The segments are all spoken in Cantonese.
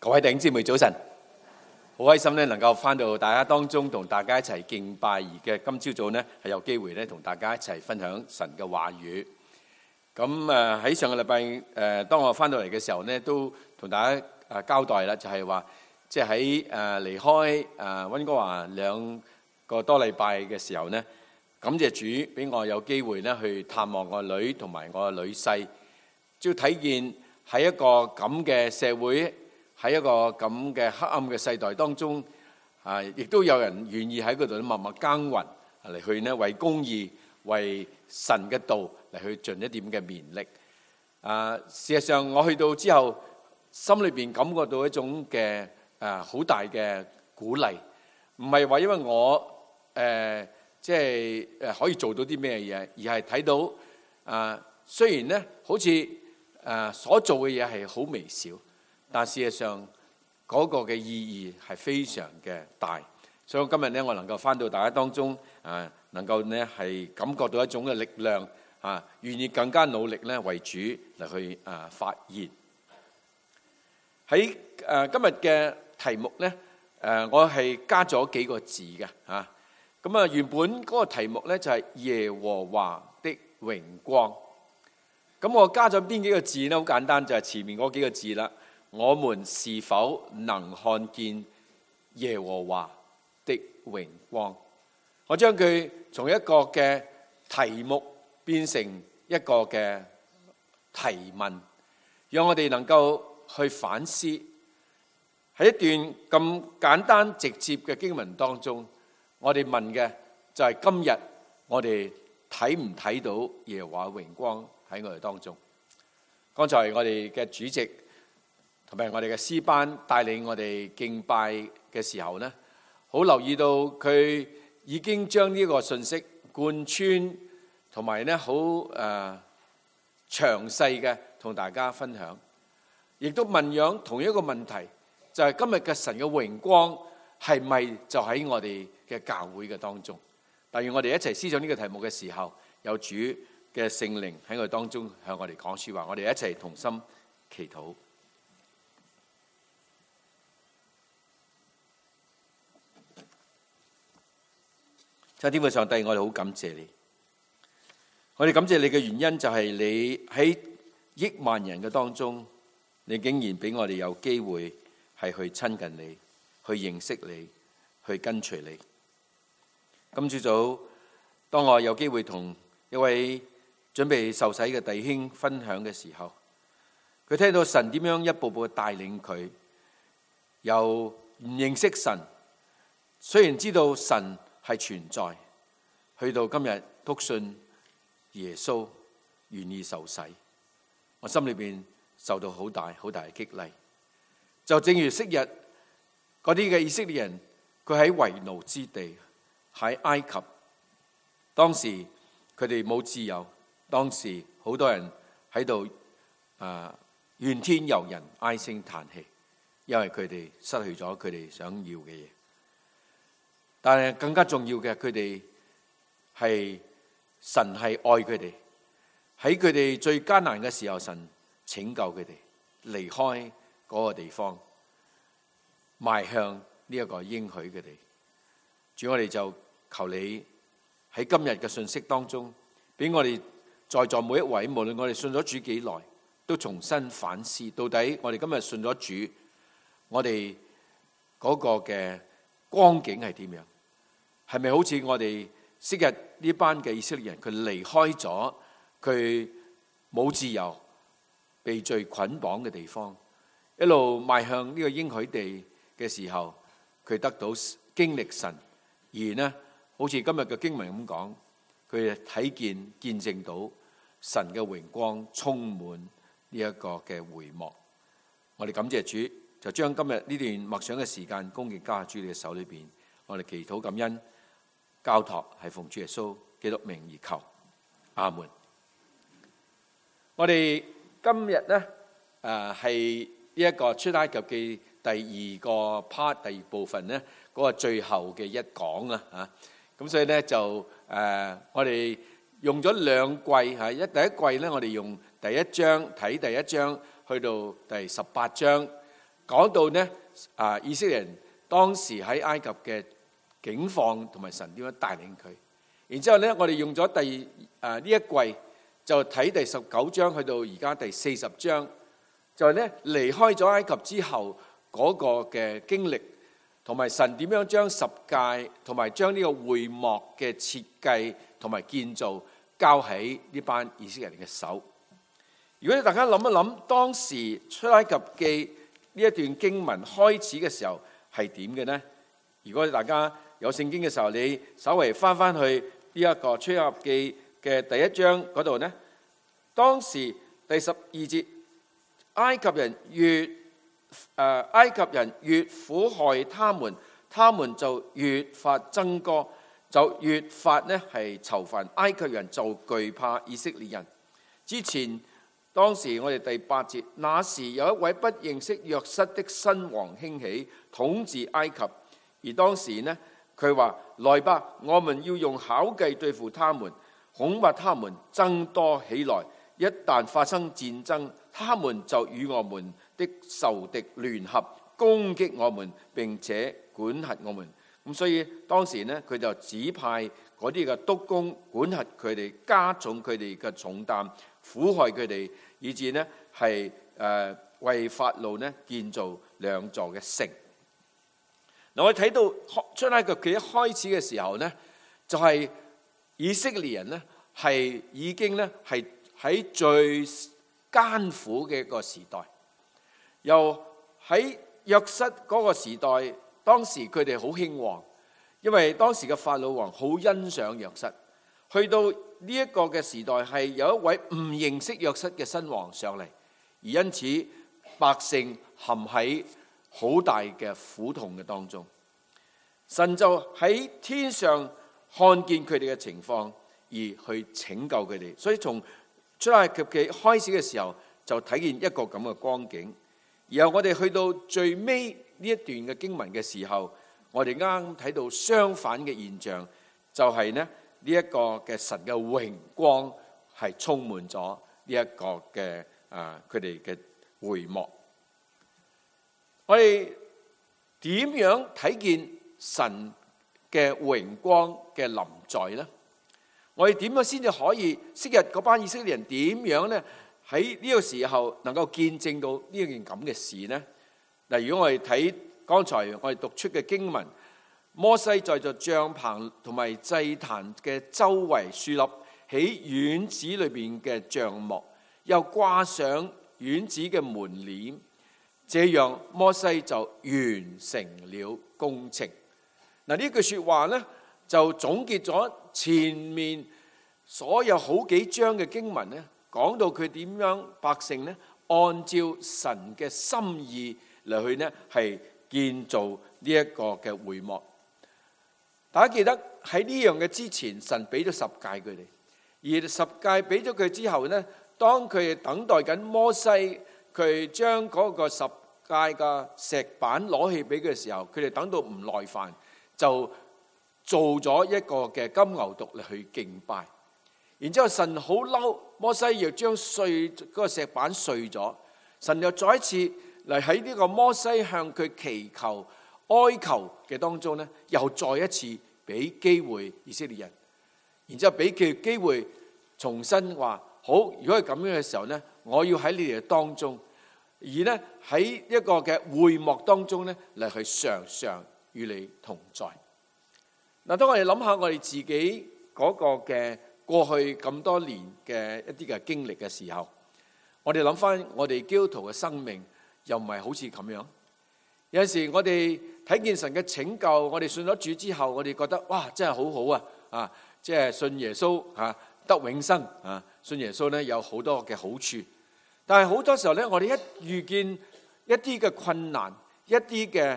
各位弟兄姊妹早晨，好開心咧，能夠翻到大家當中，同大家一齊敬拜。而嘅今朝早呢，係有機會咧，同大家一齊分享神嘅話語。咁喺上個禮拜當我翻到嚟嘅時候呢，都同大家交代啦，就係話即係喺離開溫哥華2個多禮拜嘅時候呢，感謝主俾我有機會咧去探望我女同埋我嘅女婿，只要睇見喺一個咁嘅社會，喺一個咁嘅黑暗嘅世代當中，亦都有人願意喺嗰度默默耕耘嚟去呢為公義、為神嘅道嚟去盡一點嘅勉力。事實上我去到之後，心裏邊感覺到一種嘅好大嘅鼓勵，唔係話因為我即係可以做到啲咩嘢，而係睇到雖然呢好似所做嘅嘢係好微小，但事實上嗰個嘅意義係非常嘅大。所以今日呢，我能夠返到大家當中，能夠呢係感覺到一種嘅力量，願意更加努力呢為主嚟去發言。喺今日嘅題目呢，我係加咗幾個字嘅嚇。咁原本嗰個題目呢，就係耶和華的榮光。咁我加咗邊幾個字呢？好簡單，就係前面嗰幾個字啦。我們是否能看見耶和華的榮光？我將佢從一個嘅題目變成一個嘅提問，讓我哋能夠去反思。喺一段咁簡單直接嘅經文當中，我哋問嘅就係今日我哋睇唔睇到耶和華榮光喺我哋當中？剛才我哋嘅主席同埋我哋嘅詩班帶領我哋敬拜嘅時候呢，好留意到佢已經將呢個信息貫穿，同埋呢好詳細嘅同大家分享，亦都問樣同一個問題，就係今日嘅神嘅榮光係咪就喺我哋嘅教會嘅當中？但願我哋一齊思想呢個題目嘅時候，有主嘅聖靈喺我哋當中向我哋講說話，我哋一齊同心祈禱。天父上帝，我哋好感謝你。我哋感謝你嘅原因就係你喺億萬人嘅當中，你竟然俾我哋有機會係去親近你，去認識你，去跟隨你。今朝早，當我有機會同一位準備受洗嘅弟兄分享嘅時候，佢聽到神點樣一步步帶領佢，由唔認識神，雖然知道神係存在，去到今日篤信耶穌，願意受洗，我心裏邊受到好大好大嘅激勵。就正如昔日嗰啲嘅以色列人，佢喺為奴之地，喺埃及，當時佢哋冇自由，當時好多人喺度怨天尤人，唉聲嘆氣，因為佢哋失去咗佢哋想要嘅嘢。但係更加重要嘅，佢哋係神係愛佢哋，喺佢哋最艱難嘅時候，神拯救佢哋離開嗰個地方，邁向呢一個應許佢哋。主，我哋就求你喺今日嘅信息當中，俾我哋在座每一位，無論我哋信咗主幾耐，都重新反思，到底我哋今日信咗主，我哋嗰個嘅光景係點樣？係咪好似我哋昔日呢班嘅以色列人，佢離開咗佢冇自由、被罪捆綁嘅地方，一路邁向呢個應許地嘅時候，佢得到經歷神，而呢好似今日嘅經文咁講，佢睇見見證到神嘅榮光充滿呢一個嘅會幕。我哋感謝主，就將今日呢段默想嘅時間恭敬交喺主你嘅手裏邊，我哋祈禱感恩。交託係奉主耶穌基督名而求，阿門。我哋今日呢係呢一個出埃及記第二個 part 第二部分呢嗰個最後嘅一講啦嚇。咁所以呢就我哋用咗兩季嚇，第一季呢我哋用第一章睇第一章去到第18章。 講到呢以色列人當時喺埃及嘅境況同埋神點樣帶領佢。然之後呢，我哋用咗呢一季就睇第19章去到而家第40章，就係呢離開咗埃及之後嗰個嘅經歷，同埋神點樣將十誡同埋將呢個會幕嘅設計同埋建造交喺呢班以色列人嘅手。如果大家諗一諗當時出埃及記呢一段經文開始嘅時候係點嘅呢？如果大家有聖經嘅時候，你稍微翻去呢一個出埃及記嘅第1章嗰度呢，當時第12節，埃及人越苦害他們，他們就越發增多，就越發呢係愁煩。埃及人就懼怕以色列人。之前當時我哋第8節，那時有一位不認識約瑟的新王興起統治埃及，而當時呢佢話：來吧，我們要用巧計對付他們，恐怕他們增多起來，一旦發生戰爭，他們就與我們的仇敵聯合攻擊我們，並且管轄我們。咁所以當時呢，佢就指派嗰啲嘅督工管轄佢哋，加重佢哋嘅重擔，苦害佢哋，以致呢係為法老呢建造2座嘅城。嗱，我哋睇到出埃及記一開始嘅時候呢，就係以色列人呢係已經呢係喺最艱苦嘅一個時代。又喺約瑟嗰個時代，當時佢哋好興旺，因為當時嘅法老王好欣賞約瑟。去到呢一個嘅時代，係有一位唔認識約瑟嘅新王上嚟，而因此百姓陷喺好大嘅苦痛嘅當中。神就喺天上看見佢哋嘅情況，而去拯救佢哋。所以從出埃及記開始嘅時候，就睇見一個咁嘅光景。然後我哋去到最尾呢一段嘅經文嘅時候，我哋啱啱睇到相反嘅現象，就係呢一個嘅神嘅榮光係充滿咗呢一個嘅佢哋嘅會幕。我哋點樣睇見神嘅榮光嘅臨在呢？我哋點樣先至可以昔日嗰班以色列人點樣呢？喺呢個時候能夠見證到呢件咁嘅事呢？嗱，如果我哋睇剛才我哋讀出嘅經文，摩西在帳篷同埋祭壇嘅周圍樹立起院子裏邊嘅帳幕，又掛上院子嘅門簾，這樣摩西就完成了工程。嗱，呢句說話呢，就總結咗前面所有好幾章嘅經文呢，講到佢點樣百姓呢按照神嘅心意嚟去呢係建造呢一個嘅會幕。大家記得喺呢樣嘅之前，神俾咗10誡佢哋，而10誡俾咗佢之後呢，當佢哋等待緊摩西佢將嗰個10誡嘅石板攞起俾佢嘅時候，佢哋等到唔耐煩，就做咗一個嘅金牛犢嚟去敬拜。然之後神好嬲，摩西又將嗰個石板碎咗。神又再一次嚟喺呢個摩西向佢祈求哀求嘅當中呢，又再一次俾機會以色列人。然之後俾佢機會重新話好，如果係咁樣嘅時候呢，我要喺你哋當中，而呢喺一個嘅會幕當中呢嚟去常常與你同在。嗱，當我哋諗下我哋自己嗰個嘅過去咁多年嘅一啲嘅經歷嘅時候，我哋諗翻我哋基督徒嘅生命，又唔係好似咁樣。有陣時我哋睇見神嘅拯救，我哋信咗主之後，我哋覺得哇，真係好好啊！即係信耶穌得永生啊！信耶穌呢有好多嘅好處，但係好多時候呢，我哋一遇見一啲嘅困難、一啲嘅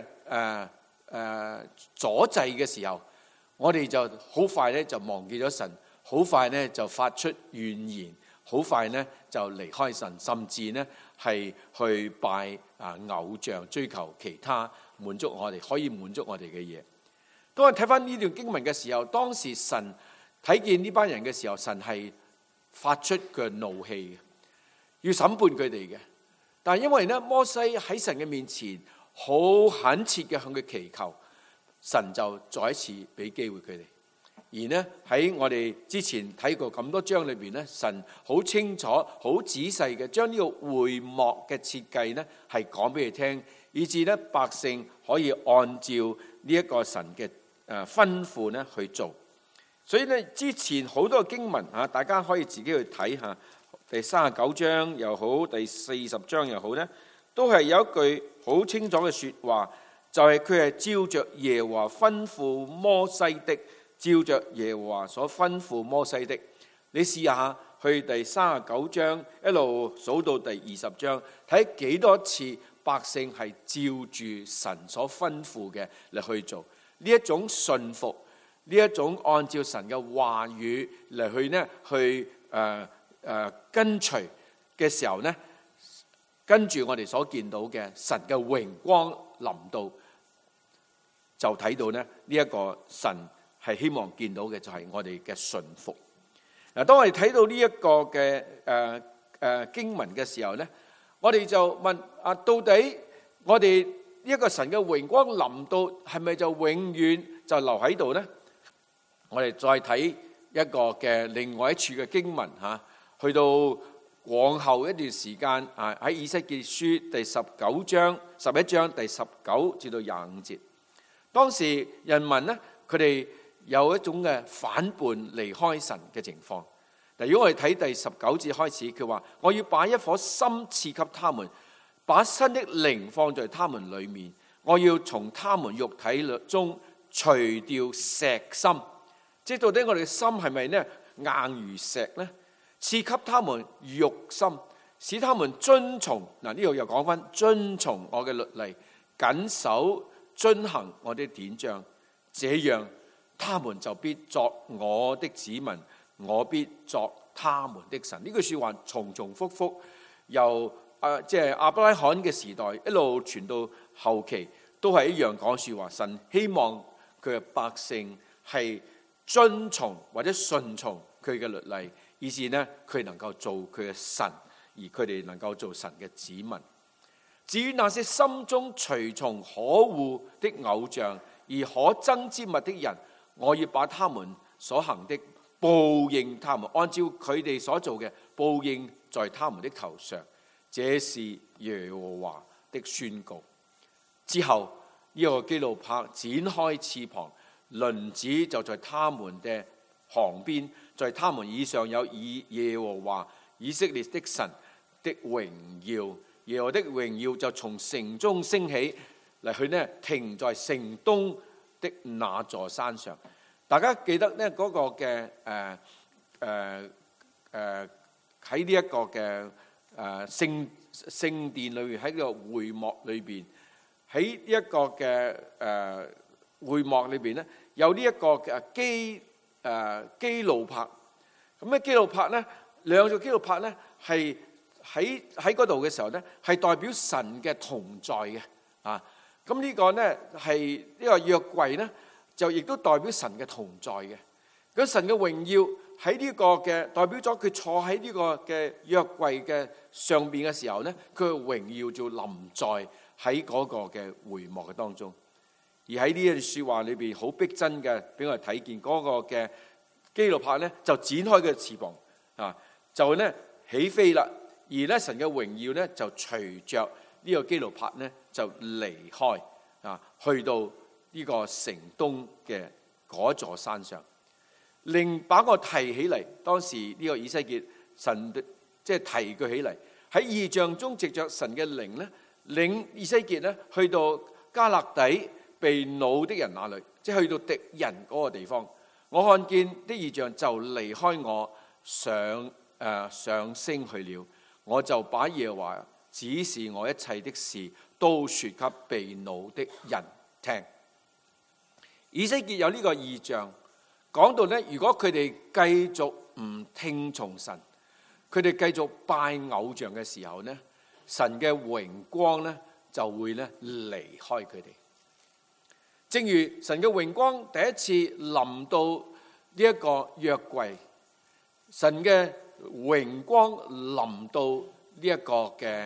阻滯嘅時候，我哋就好快呢就忘記咗神，好快呢就發出怨言，好快呢就離開神，甚至呢係去拜偶像，追求其他滿足我哋可以滿足我哋嘅嘢。當我睇翻呢段經文嘅時候，當時神睇見呢班人嘅時候，神係發出佢嘅怒氣嘅，要審判佢哋嘅。 但係因為咧，摩西喺神嘅面前好懇切嘅向佢祈求，神就再一次俾機會佢哋。而呢，喺我哋之前睇過咁多章裏邊咧，神好清楚、好仔細嘅將呢個會幕嘅設計呢係講俾佢聽，以致咧百姓可以按照呢一個神嘅吩咐呢去做。所以咧，之前好多經文嚇，大家可以自己去睇下，第39章又好，第40章又好咧，都係有一句好清楚嘅説話，就係佢係照着耶和華吩咐摩西的，照着耶和華所吩咐摩西的。你試下去第39章一路數到第20章，睇幾多次百姓係照住神所吩咐嘅嚟去做。呢一種順服，呢一種按照神嘅話語嚟去呢去跟隨嘅時候呢，跟住我哋所見到嘅神嘅榮光臨到，就睇到呢一個神係希望見到嘅就係我哋嘅順服。嗱，當我哋睇到呢一個嘅經文嘅時候呢，我哋就問到底我哋呢一個神嘅榮光臨到係咪就永遠就留喺度呢？我哋再睇一個嘅另外一處嘅經文嚇，去到往後一段時間喺以西結書第11章第19至到25節，當時人民呢，佢哋有一種嘅反叛離開神嘅情況。嗱，如果我哋睇第19節開始，佢話：我要把一顆心賜給他們，把新的靈放在他們裏面，我要從他們肉體中除掉石心。即係到底我哋嘅心係咪呢硬如石呢？賜給他們肉心，使他們遵從。嗱，呢度又講翻遵從我嘅律例，謹守遵行我的典章，這樣他們就必作我的子民，我必作他們的神。呢句說話重重複複，由即係亞伯拉罕嘅時代一路傳到後期，都係一樣講說話。神希望佢嘅百姓係遵從或者順從佢嘅律例，以致呢佢能夠做佢嘅神，而佢哋能夠做神嘅子民。至於那些心中隨從可惡的偶像而可憎之物的人，我要把他們所行的報應他們，按照佢哋所做嘅報應在他們的頭上。這是耶和華的宣告。之後呢個基路伯展開翅膀，輪子就在他們的旁邊，在他們以上有以耶和華以色列的神的榮耀。耶和華的榮耀就從城中升起嚟，去呢停在城東的那座山上。大家記得呢嗰個嘅喺呢一個嘅聖殿裏面，喺呢個會幕裏邊，喺呢一個嘅會幕裏邊咧，有呢一個嘅基路伯。咁咧基路伯咧，兩個基路伯咧係喺嗰度嘅時候咧，係代表神嘅同在嘅啊。咁呢個咧係呢個約櫃咧，就亦都代表神嘅同在嘅。咁神嘅榮耀喺呢個嘅代表咗佢坐喺呢個嘅約櫃嘅上邊嘅時候咧，佢嘅榮耀就臨在喺嗰個嘅會幕嘅當中。而喺呢一句說話裏邊好逼真嘅，俾我哋睇見嗰個嘅基路伯咧就展開佢嘅翅膀啊，就咧起飛啦。而咧神嘅榮耀咧就隨着呢個基路伯咧就離開啊，去到呢個城東嘅嗰座山上，令把我提起嚟。當時呢個以西結神即係提佢起嚟，喺異象中藉着神嘅靈咧，領以西結咧去到加勒底被擄的人那裏，即係去到敵人嗰個地方。我看見的異象就離開我上升去了，我就把耶和華指示我一切的事都說給被擄的人聽。以西結有呢個異象，講到咧，如果佢哋繼續唔聽從神，佢哋繼續拜偶像嘅時候咧，神嘅榮光咧就會咧離開佢哋。正如神嘅榮光第一次臨到呢一個約櫃，神嘅榮光臨到呢一個嘅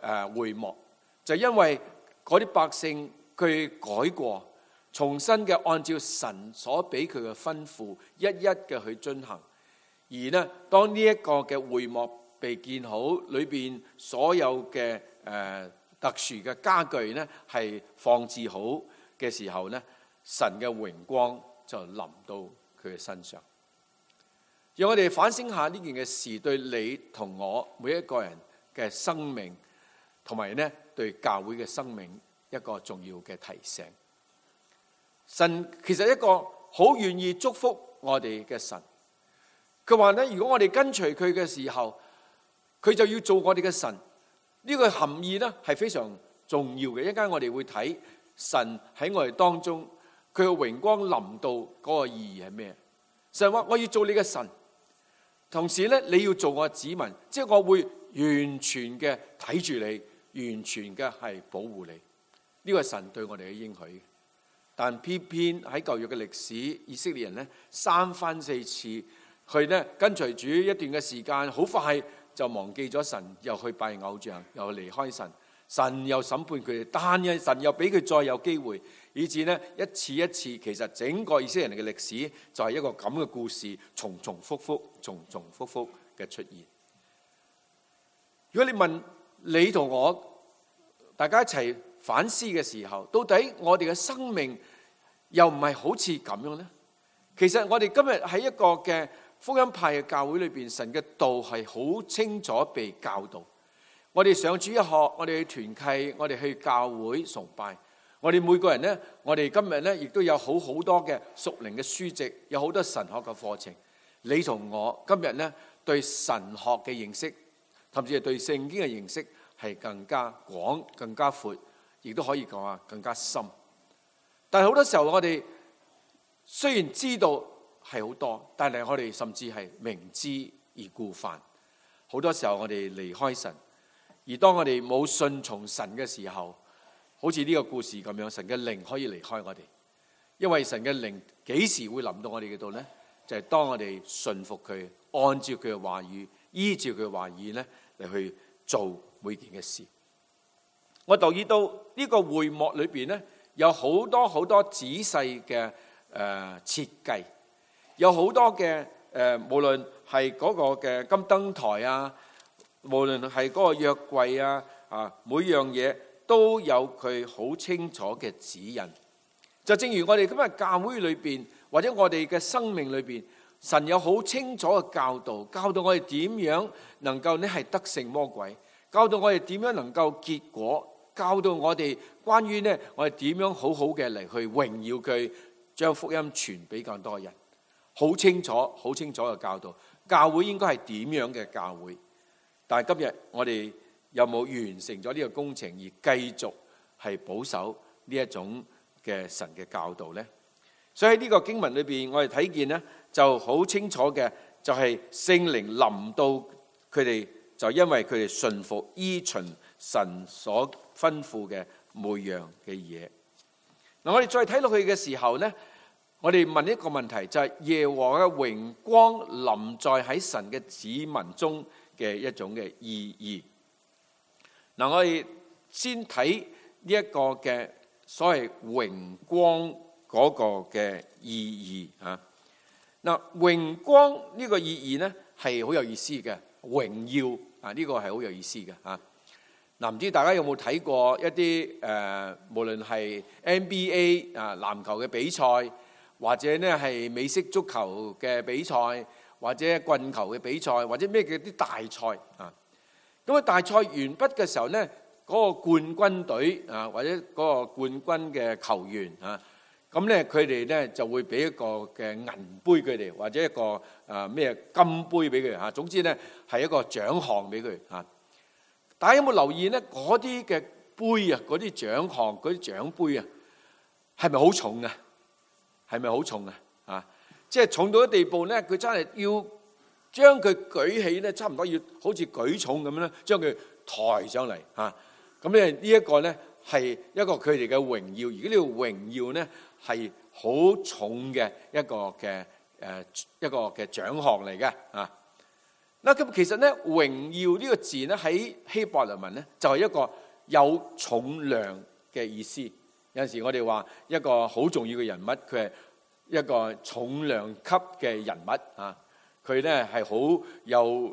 會幕，就因為嗰啲百姓佢改過，重新嘅按照神所俾佢嘅吩咐，一一嘅去遵行。而呢，當呢一個嘅會幕被建好，裏邊所有嘅特殊嘅家具呢係放置好嘅時候呢，神嘅榮光就臨到佢嘅身上。讓我哋反省下呢件嘅事對你同我每一個人嘅生命，同埋呢對教會嘅生命一個重要嘅提醒。神其實一個好願意祝福我哋嘅神，佢話呢，如果我哋跟隨佢嘅時候，佢就要做我哋嘅神。呢個含義呢係非常重要嘅。一陣間我哋會睇神喺我哋當中，佢嘅榮光臨到嗰個意義係咩？神話我要做你嘅神，同時呢你要做我嘅子民，即係我會完全嘅睇住你，完全嘅係保護你。呢個係神對我哋嘅應許。但偏偏喺舊約嘅歷史，以色列人呢3番4次去呢跟隨主一段嘅時間，好快就忘記咗神，又去拜偶像，又離開神。神又審判佢哋，但係神又俾佢再有機會，以致呢一次一次，其實整個以色列人嘅歷史就係一個咁嘅故事，重重複複嘅出現。如果你問你同我，大家一齊反思嘅時候，到底我哋嘅生命又唔係好似咁樣呢？其實我哋今日喺一個嘅福音派嘅教會裏邊，神嘅道係好清楚被教導。我哋上主日學，我哋去團契，我哋去教會崇拜，我哋每個人呢，我哋今日呢亦都有好多嘅屬靈嘅書籍，有好多神學嘅課程。你同我今日呢對神學嘅認識，甚至係對聖經嘅認識係更加廣、更加闊，亦都可以講話更加深。但係好多時候我哋雖然知道係好多，但係我哋甚至係明知而故犯。好多時候我哋離開神，而當我哋冇順從神嘅時候，好似呢個故事咁樣，神嘅靈可以離開我哋。因為神嘅靈幾時會臨到我哋嘅度呢？就係當我哋順服佢，按照佢嘅話語，依照佢嘅話語呢嚟去做每件嘅事。我留意到呢個會幕裏邊呢，有好多仔細嘅設計，有好多嘅無論係嗰個嘅金燈台啊，無論係嗰個約櫃啊，每樣嘢都有佢好清楚嘅指引。就正如我哋今日教會裏邊，或者我哋嘅生命裏邊，神有好清楚嘅教導，教導我哋點樣能夠呢係得勝魔鬼，教導我哋點樣能夠結果，教導我哋關於呢我哋點樣好好嘅嚟去榮耀佢，將福音傳俾更多人。好清楚嘅教導，教會應該係點樣嘅教會？但係今日我哋有冇完成咗呢個工程，而繼續係保守呢一種嘅神嘅教導呢？所以喺呢個經文裏邊，我哋睇見呢就好清楚嘅，就係聖靈臨到佢哋，就因為佢哋順服依循神所吩咐嘅每樣嘅嘢。嗱，我哋再睇落去嘅時候呢，我哋問一個問題，就係耶和華嘅榮光臨在喺神嘅子民中嘅一種嘅意義。嗱，我哋先睇呢一個嘅所謂榮光嗰個嘅意義啊。嗱，榮光呢個意義呢係好有意思嘅，榮耀啊呢個係好有意思嘅啊。嗱，唔知大家有冇睇過一啲無論係 NBA 啊籃球嘅比賽，或者呢係美式足球嘅比賽，或者棍球嘅比賽，或者咩嘅啲大賽啊。咁啊，大賽完畢嘅時候呢，嗰個冠軍隊啊，或者嗰個冠軍嘅球員啊，咁呢佢哋呢就會俾一個嘅銀杯佢哋，或者一個咩金杯俾佢嚇。總之呢係一個獎項俾佢嚇。大家有冇留意呢？嗰啲嘅杯啊，嗰啲獎項、嗰啲獎杯啊，係咪好重啊？係咪好重啊？啊，即係重到一地步呢，佢真係要將佢舉起呢，差唔多要好似舉重咁樣咧，將佢抬上嚟嚇。咁咧呢一個呢係一個佢哋嘅榮耀，而呢個榮耀呢係好重嘅一個嘅獎項嚟嘅啊。 嗱，咁其實咧榮耀呢個字咧喺希伯來文咧就係一個有重量嘅意思。有陣時我哋話一個好重要嘅人物，佢係一個重量級嘅人物啊，佢咧係好有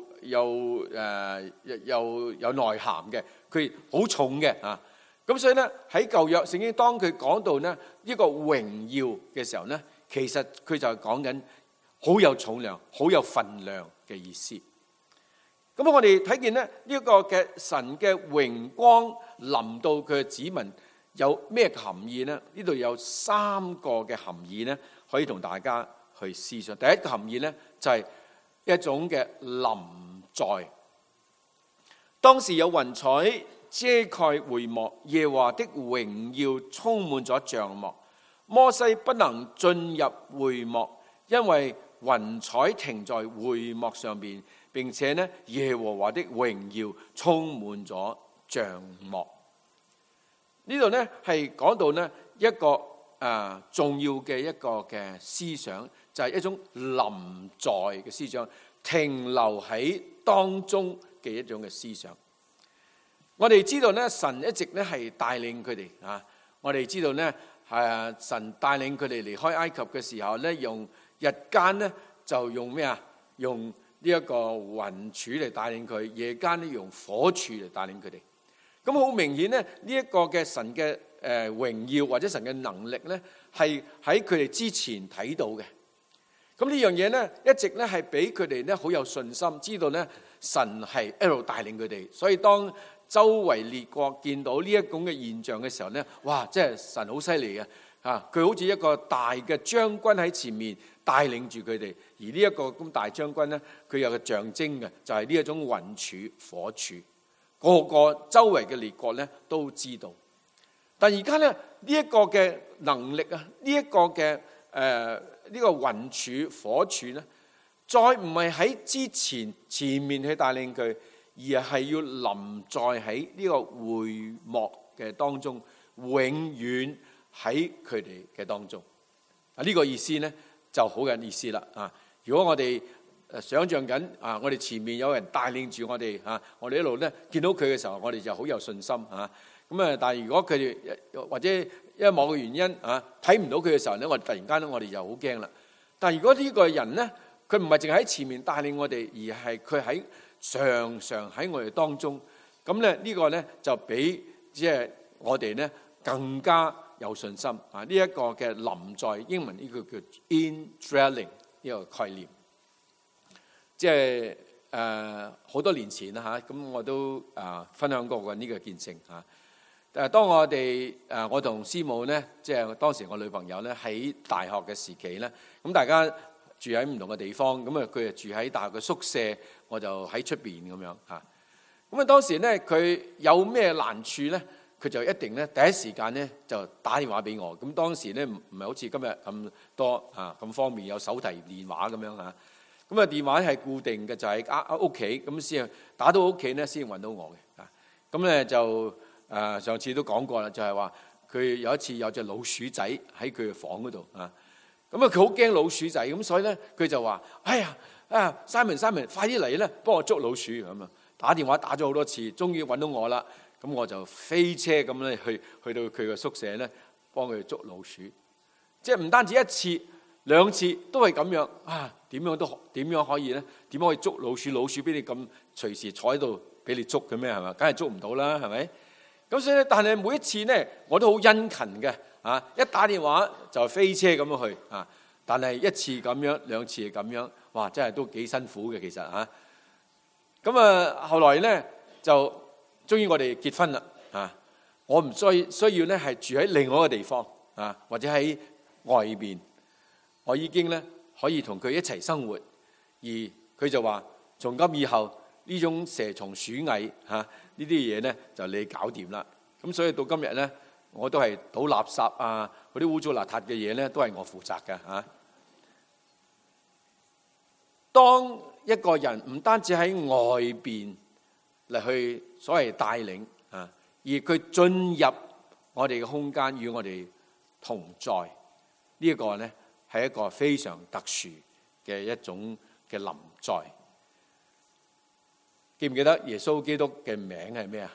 內涵嘅，佢好重嘅啊。咁所以咧喺舊約聖經當佢講到呢呢個榮耀嘅時候咧，其實佢就係講緊好有重量、好有分量嘅意思。咁我哋睇見咧呢個嘅神嘅榮光臨到佢嘅子民有咩含義呢？呢度有3個嘅含義咧，可以同大家去思想。第一個含義咧就係一種嘅臨在。當時有雲彩遮蓋會幕，耶和華的榮耀充滿咗帳幕，摩西不能進入會幕，因為雲彩停在會幕上邊，並且呢耶和華的榮耀充滿咗帳幕。呢度呢係講到呢一個重要嘅一個嘅思想，就係一種臨在嘅思想，停留喺當中嘅一種嘅思想。我哋知道咧，神一直咧係帶領佢哋啊。我哋知道咧，神帶領佢哋離開埃及嘅時候咧，用日間咧就用咩啊？用呢一個雲柱嚟帶領佢，夜間咧用火柱嚟帶領佢哋。咁好明顯咧，呢一個嘅神嘅榮耀或者神嘅能力咧，係喺佢哋之前睇到嘅。咁呢樣嘢咧，一直咧係俾佢哋咧好有信心，知道咧神係一路帶領佢哋。所以當周圍列國見到呢一種嘅現象嘅時候咧，哇！即係神好犀利嘅嚇，佢好似一個大嘅將軍喺前面帶領住佢哋。而呢一個咁大將軍咧，佢有個象徵嘅，就係呢一種雲柱、火柱，個個周圍嘅列國咧都知道。但而家咧呢一個嘅能力啊，呢一個嘅呢個雲柱、火柱咧，再唔係喺之前面去帶領佢。而係要臨在喺呢個會幕嘅當中，永遠喺佢哋嘅當中。呢個意思咧就好有意思啦啊！如果我哋想像緊啊，我哋前面有人帶領住我哋啊，我哋一路咧見到佢嘅時候，我哋就好有信心啊。咁啊，但係如果佢哋或者因為某個原因啊睇唔到佢嘅時候咧，我哋突然間咧我哋就好驚啦。但係如果呢個人咧，佢唔係淨係喺前面帶領我哋，而係佢喺常常喺我哋當中，咁咧呢個咧就比即係我哋咧更加有信心啊！呢一個嘅臨在，英文呢個叫 indwelling 呢個概念，即係好多年前啦嚇，咁我都分享過嘅呢個見證嚇。當我哋我同師母咧，即係當時我女朋友咧喺大學嘅時期咧，咁大家住喺唔同嘅地方，咁啊佢就住喺大學嘅宿舍，我就喺出邊咁樣嚇。咁啊當時咧佢有咩難處咧，佢就一定咧第一時間咧就打電話俾我。咁當時咧唔係好似今日咁多咁方便有手提電話咁樣嚇。咁啊電話係固定嘅，就係屋企咁先打到屋企咧先揾到我嘅嚇。咁咧就上次都講過啦，就係話佢有一次有隻老鼠仔喺佢嘅房嗰度啊。咁啊佢好驚老鼠仔，咁所以咧佢就話：哎呀Simon，快啲嚟咧，幫我捉老鼠咁啊！打電話打咗好多次，終於揾到我啦。咁我就飛車咁咧去到佢嘅宿舍咧，幫佢捉老鼠。即係唔單止一次、兩次都係咁樣啊！點樣可以咧？點可以捉老鼠？老鼠俾你咁隨時坐喺度俾你捉嘅咩？係咪？梗係捉唔到啦，係咪？咁所以咧，但係每一次咧，我都好殷勤嘅啊！一打電話就飛車咁樣去啊！但係一次咁樣，兩次咁樣，哇！真係都幾辛苦嘅其實嚇。咁後來咧就終於我哋結婚啦啊！我唔需要咧係住喺另外一個地方啊，或者喺外邊，我已經咧可以同佢一齊生活。而佢就話：從今以後呢種蛇蟲鼠蟻呢啲嘢咧就你搞掂啦。咁所以到今日咧，我都係倒垃圾啊，嗰啲污糟邋遢嘅嘢咧都係我負責嘅嚇。當一個人唔單止喺外邊嚟去所謂帶領啊，而佢進入我哋嘅空間與我哋同在，呢一個咧係一個非常特殊嘅一種嘅臨在。 記唔記得耶穌基督嘅名係咩啊？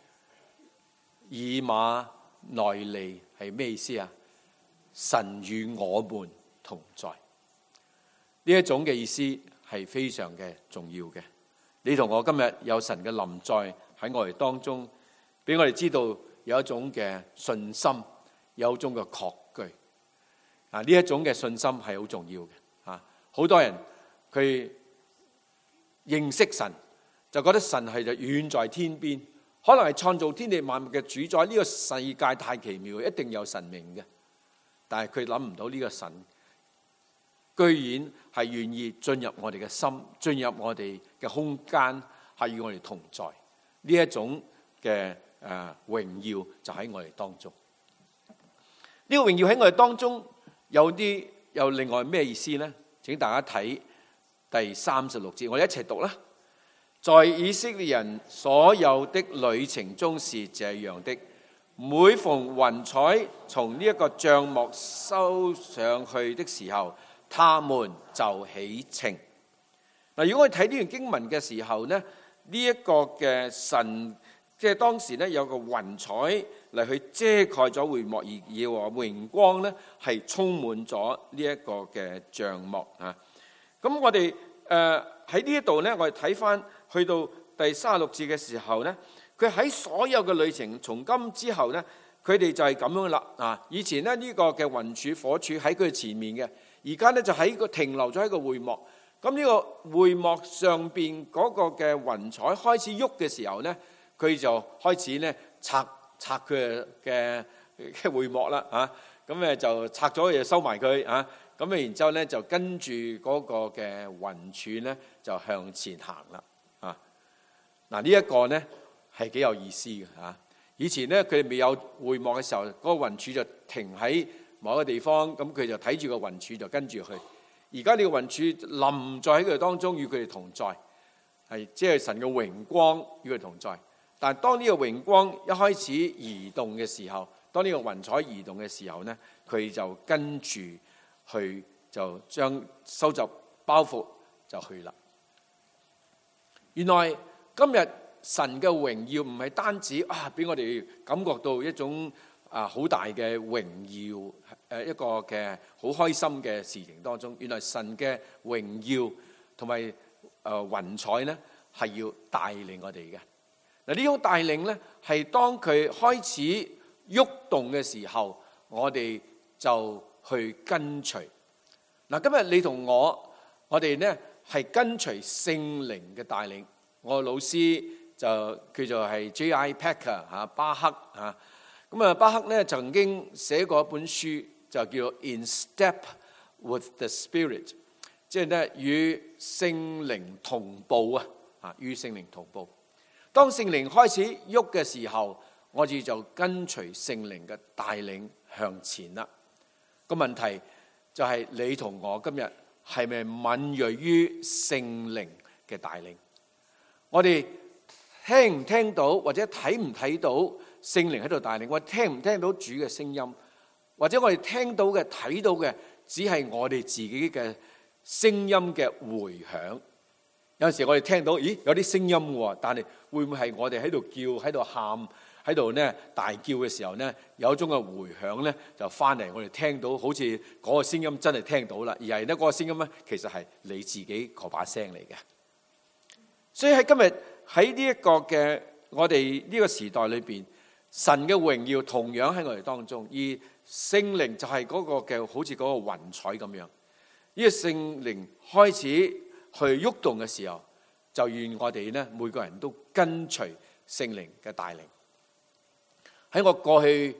以馬內利係咩意思啊？神與我們同在。呢一種嘅意思係非常嘅重要嘅。你同我今日有神嘅臨在喺我哋當中，俾我哋知道有一種嘅信心，有一種嘅確據。呢一種嘅信心係好重要嘅。好多人佢認識神，就覺得神係就遠在天邊，可能係創造天地萬物嘅主宰。呢個世界太奇妙，一定有神明嘅。但係佢諗唔到呢個神居然係願意進入我哋嘅心，進入我哋嘅空間，係與我哋同在。呢一種嘅榮耀就喺我哋當中。呢個榮耀喺我哋當中有另外咩意思呢？請大家睇第36節，我哋一齊讀啦。在以色列人所有的旅程中是這樣的，每逢雲彩從呢一個帳幕收上去的時候，他們就起程。嗱，如果我哋睇呢段經文嘅時候呢，呢一個嘅神，即係當時呢有個雲彩嚟去遮蓋咗會幕，而榮光呢係充滿咗呢一個嘅帳幕啊。咁我哋喺呢一度呢，我哋睇翻去到第36節嘅時候呢，佢喺所有嘅旅程，從今之後呢，佢哋就係咁樣啦啊！以前呢，呢個嘅雲柱火柱喺佢前面嘅，而家呢就喺個停留咗喺個會幕。咁呢個會幕上邊嗰個嘅雲彩開始喐嘅時候呢，佢就開始呢拆佢嘅會幕啦啊！咁就拆咗嘢收埋佢啊！咁然之後咧，就跟住嗰個嘅雲柱咧，就向前行啦。嗱，呢一個咧係幾有意思嘅嚇。以前咧，佢哋未有會幕嘅時候，嗰個雲柱就停喺某一個地方，咁佢就睇住個雲柱就跟住去。而家呢個雲柱臨在喺佢哋當中，與佢哋同在，係即係神嘅榮光與佢哋同在。但係當呢個榮光一開始移動嘅時候，當呢個雲彩移動嘅時候咧，佢就跟住去就將收集包袱就去啦。原來今日神嘅榮耀唔係單止俾我哋感覺到一種好大嘅榮耀，一個嘅好開心嘅事情當中。原來神嘅榮耀同埋雲彩咧係要帶領我哋嘅。嗱，呢種帶領咧係當佢開始喐動嘅時候，我哋就去跟隨。嗱，今日你同我哋呢係跟隨聖靈嘅帶領。我老師就叫做係 J.I. Packer 巴克嚇。咁巴克呢曾經寫過一本書，就叫做 In Step with the Spirit， 即係呢與聖靈同步啊！與聖靈同步。當聖靈開始喐嘅時候，我哋就跟隨聖靈嘅帶領向前啦。個問題就係你同我今日係咪敏銳於聖靈嘅帶領？我哋聽唔聽到或者睇唔睇到聖靈喺度帶領？我哋聽唔聽到主嘅聲音？或者我哋聽到嘅睇到嘅只係我哋自己嘅聲音嘅回響？有陣時我哋聽到咦有啲聲音喎，但係會唔會係我哋喺度叫、喺度喊、喺度呢大叫嘅時候呢，有一種嘅回響呢，就翻嚟我哋聽到，好似嗰個聲音真係聽到啦，而係呢嗰個聲音呢，其實係你自己嗰把聲嚟嘅。所以喺今日喺呢一個嘅我哋呢個時代裏邊，神嘅榮耀同樣喺我哋當中，而聖靈就係嗰個嘅好似嗰個雲彩咁樣。呢個聖靈開始去喐動嘅時候，就願我哋呢每個人都跟隨聖靈嘅帶領。喺我過去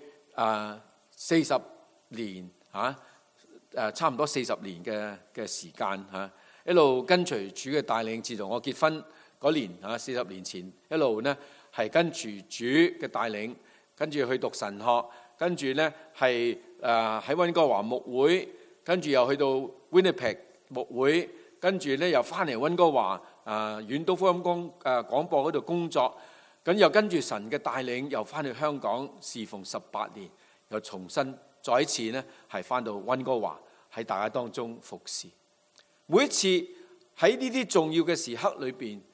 40年差唔多40年嘅時間一路跟隨主嘅帶領，自從我結婚嗰年40年前一路呢係跟住主嘅帶領，跟住去讀神學，跟住呢係喺溫哥華牧會，跟住又去到 Winnipeg 牧會，跟住呢又翻嚟溫哥華遠東福音廣播嗰度工作，咁又跟住神嘅帶領又翻去香港侍奉18年，又重新再一次呢係翻到溫哥華喺大家當中服侍。每一次喺呢啲重要嘅時刻裏邊，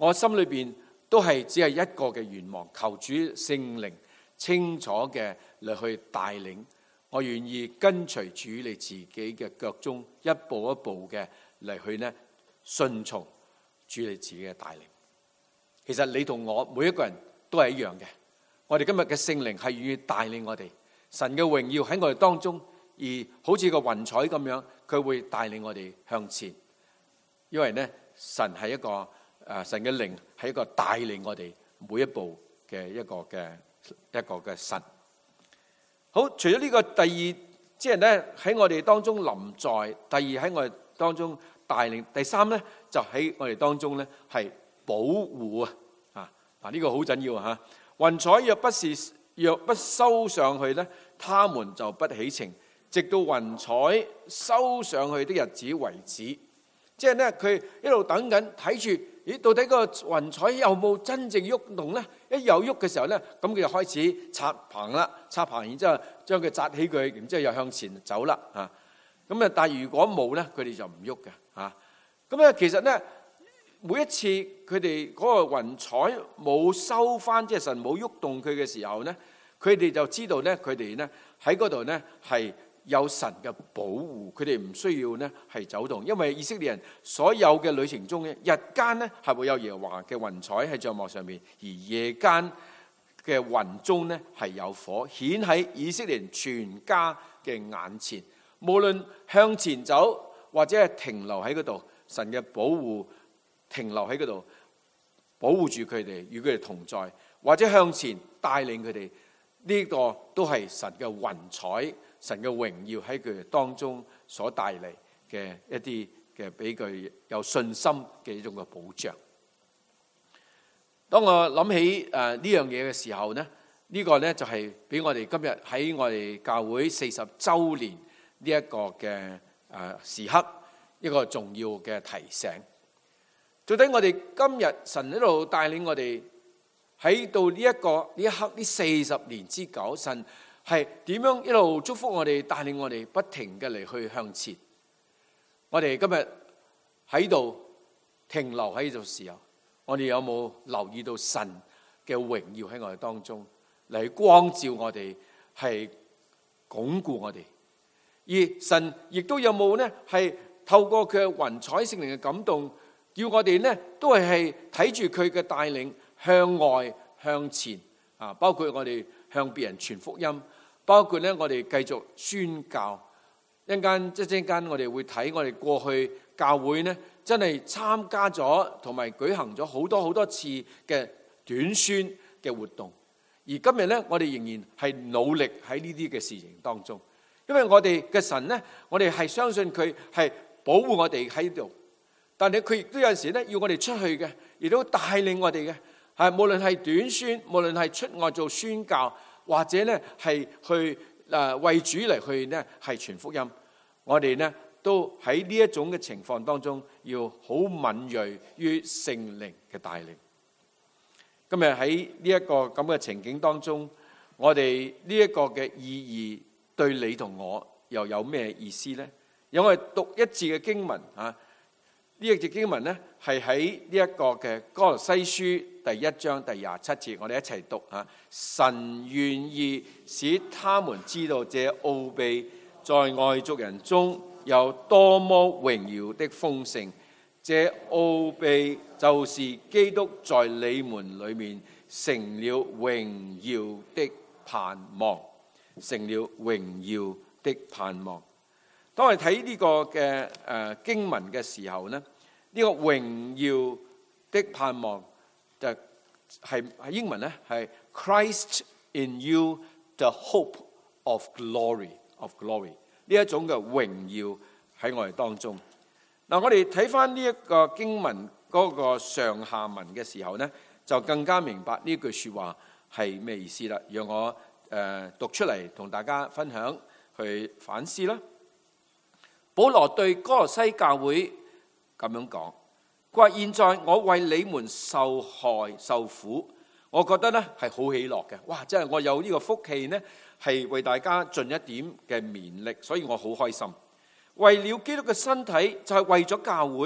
我心裏邊都係只係一個嘅願望，求主聖靈清楚嘅嚟去帶領。我願意跟隨主你自己嘅腳蹤，一步一步嘅嚟去呢順從主你自己嘅帶領。其實你同我每一個人都係一樣嘅，我哋今日嘅聖靈係願意帶領我哋，神嘅榮耀喺我哋當中，而好似個雲彩咁樣，佢會帶領我哋向前。因為呢，神係一個神嘅靈係一個帶領我哋每一步嘅一個嘅神。好，除咗呢個第二，即係咧喺我哋當中臨在；第二喺我哋當中帶領；第三咧就喺我哋當中咧係保護啊！呢個好緊要啊！雲彩若不收上去咧，他們就不起程，直到雲彩收上去的日子為止。即係咧，佢一路等緊睇住，咦？到底個雲彩有冇真正喐動咧？一有喐嘅時候咧，咁佢就開始插棚啦，插棚，然之後將佢紮起佢，然之後又向前走啦。咁啊，但係如果冇咧，佢哋就唔喐嘅。咁咧，其實咧，每一次佢哋嗰個雲彩冇收翻，即係神冇喐動佢嘅時候咧，佢哋就知道咧，佢哋咧喺嗰度咧係有神嘅保護，佢哋唔需要呢係走動，因為以色列人所有嘅旅程中咧，日間呢係會有耶和華嘅雲彩喺帳幕上面，而夜間嘅雲中呢係有火顯喺以色列人全家嘅眼前。無論向前走或者係停留喺嗰度，神嘅保護停留喺嗰度，保護住佢哋，與佢哋同在，或者向前帶領佢哋，呢個都係神嘅雲彩。神嘅榮耀喺佢哋當中所帶嚟嘅一啲嘅俾佢有信心嘅一種嘅保障。當我諗起呢樣嘢嘅時候呢，呢個呢就係俾我哋今日喺我哋教會40週年呢一個嘅時刻一個重要嘅提醒。到底我哋今日神一路帶領我哋喺到呢一刻呢40年之久，神係點樣一路祝福我哋，帶領我哋不停嘅嚟去向前。我哋今日喺度停留喺度時候，我哋有冇留意到神嘅榮耀喺我哋當中嚟光照我哋，係鞏固我哋？而神亦都有冇呢係透過佢嘅雲彩聖靈嘅感動，叫我哋呢都係睇住佢嘅帶領向外向前啊！包括我哋向別人傳福音，包括咧我哋繼續宣教。一陣間我哋會睇我哋過去教會呢，真係參加咗同埋舉行咗好多次嘅短宣嘅活動。而今日呢，我哋仍然係努力喺呢啲嘅事情當中，因為我哋嘅神呢，我哋係相信佢係保護我哋喺度，但係佢亦都有陣時呢要我哋出去嘅，亦都帶領我哋嘅。無論係短宣，無論係出外做宣教，或者呢係去為主嚟去呢係傳福音，我哋呢都喺呢一種嘅情況當中，要好敏銳於聖靈嘅帶領。今日喺呢一個咁嘅情景當中，我哋呢一個嘅意義對你同我又有咩意思呢？有我哋讀一節嘅經文啊。呢一節經文呢，係喺呢一個嘅歌羅西書第1章第27節，我哋一齊讀啊！神願意使他們知道這奧秘在外族人中有多麼榮耀的豐盛，這奧秘就是基督在你們裏面成了榮耀的盼望，成了榮耀的盼望。當我哋睇呢個嘅經文嘅時候呢，呢個榮耀的盼望就係英文呢係 Christ in you the hope of glory 呢一種嘅榮耀喺我哋當中。嗱，我哋睇翻呢一個經文嗰個上下文嘅時候呢，就更加明白呢句說話係咩意思啦。讓我讀出嚟同大家分享去反思啦。保羅對歌羅西教會咁樣講，佢話：現在我為你們受害受苦，我覺得呢係好喜樂嘅。哇！真係我有呢個福氣呢，係為大家盡一點嘅勉力，所以我好開心。為了基督嘅身體，就係為咗教會，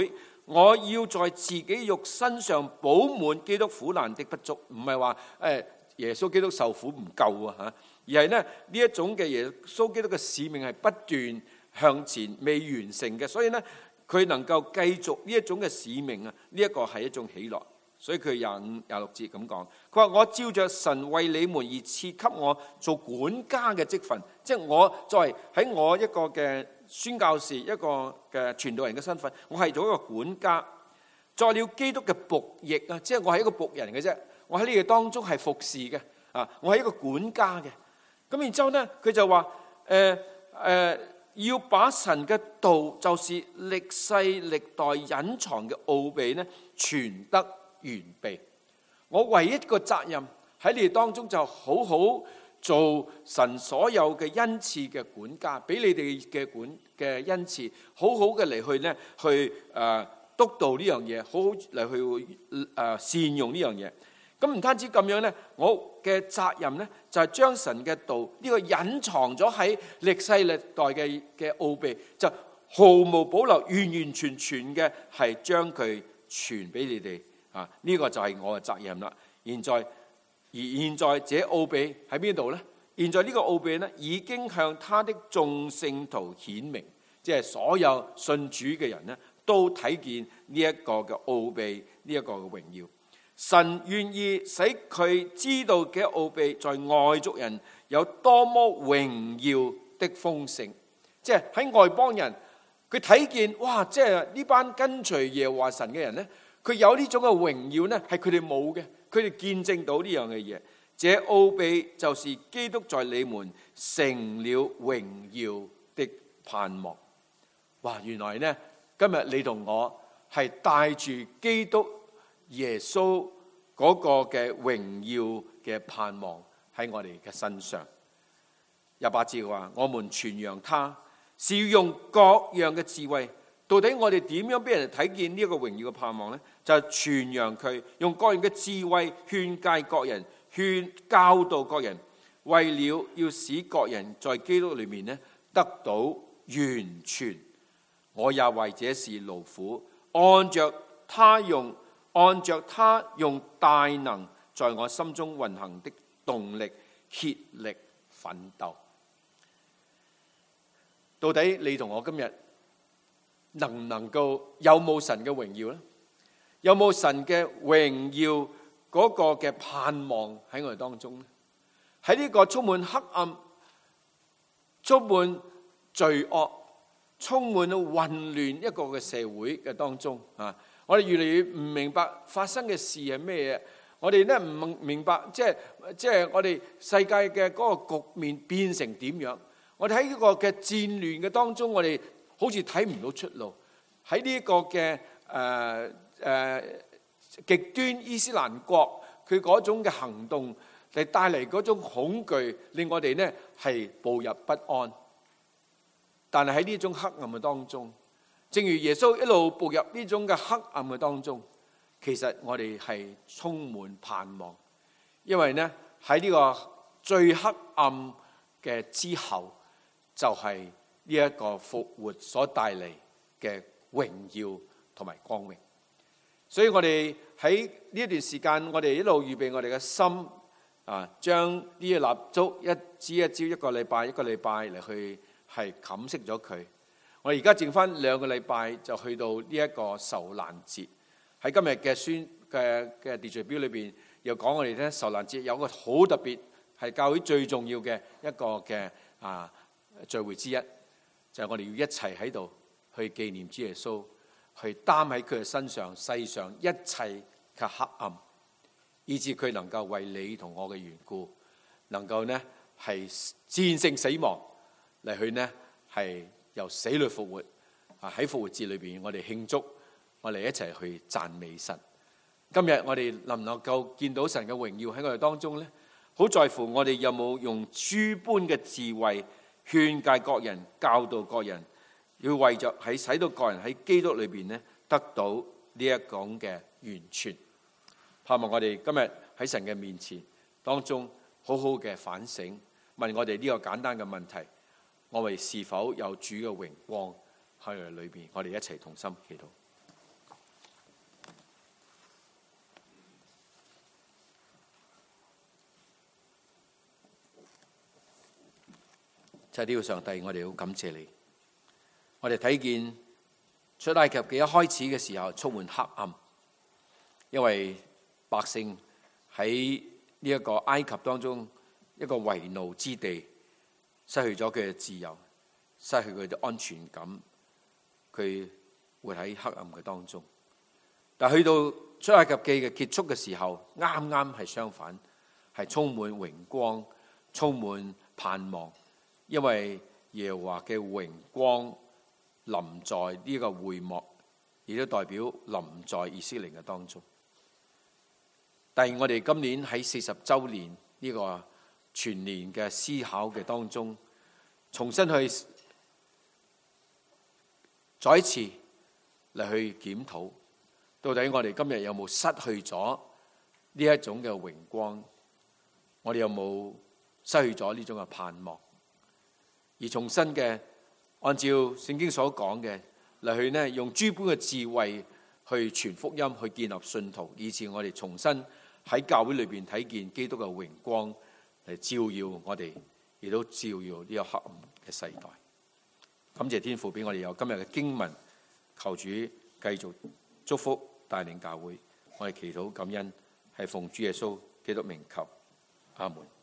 我要在自己肉身上補滿基督苦難的不足。唔係話耶穌基督受苦唔夠啊，而係呢一種嘅耶穌基督嘅使命係不斷向前未完成嘅，所以呢佢能夠繼續呢一種嘅使命啊，呢一個係一種喜樂。所以佢25、26節咁講，佢話我照着神為你們而賜給我做管家嘅職分，即係我作為喺我一個嘅宣教士，一個嘅傳道人嘅身份，我係做一個管家，作了基督嘅僕役啊，即係我係一個僕人嘅啫，我喺呢個當中係服侍嘅啊，我係一個管家嘅。咁然之後呢，佢就話要把神嘅道，就是歷世歷代隱藏嘅奧秘呢，傳得完備。我唯一個責任喺你哋當中就好好做神所有嘅恩賜嘅管家，俾你哋嘅恩賜，好好嘅嚟去呢，去督導呢樣嘢，好好嚟去善用呢樣嘢。咁唔單止咁樣呢，我嘅責任呢，就係將神嘅道呢個隱藏咗喺歷世歷代嘅奧秘，就毫無保留、完完全全嘅係將佢傳俾你哋啊！呢個就係我嘅責任啦。現在這奧秘喺邊度呢？現在呢個奧秘呢，已經向他的眾聖徒顯明，即係所有信主嘅人呢，都睇見呢一個嘅奧秘，呢一個嘅榮耀。神願意使佢知道嘅奧秘，在外族人有多麼榮耀的豐盛，即係喺外邦人佢睇見，哇！即係呢班跟隨耶和華神嘅人呢，佢有呢種嘅榮耀呢，係佢哋冇嘅，佢哋見證到呢樣嘅嘢。這奧秘就是基督在你們成了榮耀的盼望。哇！原來呢，今日你同我係帶住基督耶穌嗰個嘅榮耀嘅盼望喺我哋嘅身上。28節話，我們傳揚他，是要用各樣嘅智慧。到底我哋點樣俾人睇見呢一個榮耀嘅盼望呢？就係傳揚佢，用各樣嘅智慧勸誡各人，教導各人，為了要使各人在基督裏面呢得到完全。我也為這事勞苦，按着他用大能在我心中運行的動力，竭力奮鬥。到底你同我今日能唔能夠有冇神嘅榮耀呢？有冇神嘅榮耀嗰個嘅盼望喺我哋當中呢？喺呢個充滿黑暗、充滿罪惡、充滿混亂一個嘅社會嘅當中啊，我哋越嚟越唔明白發生嘅事係咩嘢。我哋咧唔明白，即係我哋世界嘅嗰個局面變成點樣？我哋喺呢個嘅戰亂嘅當中，我哋好似睇唔到出路。喺呢個嘅極端伊斯蘭國，佢嗰種嘅行動嚟帶嚟嗰種恐懼，令我哋呢係步入不安。但係喺呢種黑暗嘅當中，正如耶穌一路步入呢種嘅黑暗嘅當中，其實我哋係充滿盼望，因為呢喺呢個最黑暗嘅之後，就係呢一個復活所帶嚟嘅榮耀同埋光榮。所以我哋喺呢一段時間，我哋一路預備我哋嘅心啊，將呢啲蠟燭一支一支，一個禮拜嚟去係冚熄咗佢。我哋而家剩翻2個禮拜就去到呢一個受難節。喺今日嘅秩序表裏邊，又講我哋咧受難節有個好特別，係教會最重要嘅一個嘅聚會之一，就係我哋要一齊喺度去紀念主耶穌，去擔喺佢嘅身上世上一切嘅黑暗，以致佢能夠為你同我嘅緣故，能夠呢係戰勝死亡，嚟去呢係由死裏復活。喺復活節裏邊，我哋慶祝，我哋一齊去讚美神。今日我哋能唔能夠見到神嘅榮耀喺我哋當中呢？好在乎我哋有冇用諸般嘅智慧勸誡各人、教導各人，要為着喺使到各人喺基督裏邊呢得到呢一種嘅完全。盼望我哋今日喺神嘅面前當中好好嘅反省，問我哋呢個簡單嘅問題：我哋是否有主嘅榮光喺我哋裏邊？我哋一齊同心祈禱。 就係呢個上帝，我哋好感謝你。我哋睇見出埃及記一開始嘅時候充滿黑暗，因為百姓喺呢一個埃及當中一個為奴之地，失去咗佢嘅自由，失去佢嘅安全感，佢活喺黑暗嘅當中。但去到出埃及記嘅結束嘅時候，啱啱係相反，係充滿榮光，充滿盼望，因為耶和華嘅榮光臨在呢個會幕，亦都代表臨在以色列嘅當中。但係我哋今年喺40週年呢個全年嘅思考嘅當中，重新去再一次嚟去檢討，到底我哋今日有冇失去咗呢一種嘅榮光？我哋有冇失去咗呢種嘅盼望？而重新嘅按照聖經所講嘅嚟去呢，用諸般嘅智慧去傳福音，去建立信徒，以致我哋重新喺教會裏邊睇見基督嘅榮光嚟照耀我哋，亦都照耀呢個黑暗嘅世代。感謝天父俾我哋有今日嘅經文，求主繼續祝福帶領教會。我哋祈禱感恩，係奉主耶穌基督名求，阿門。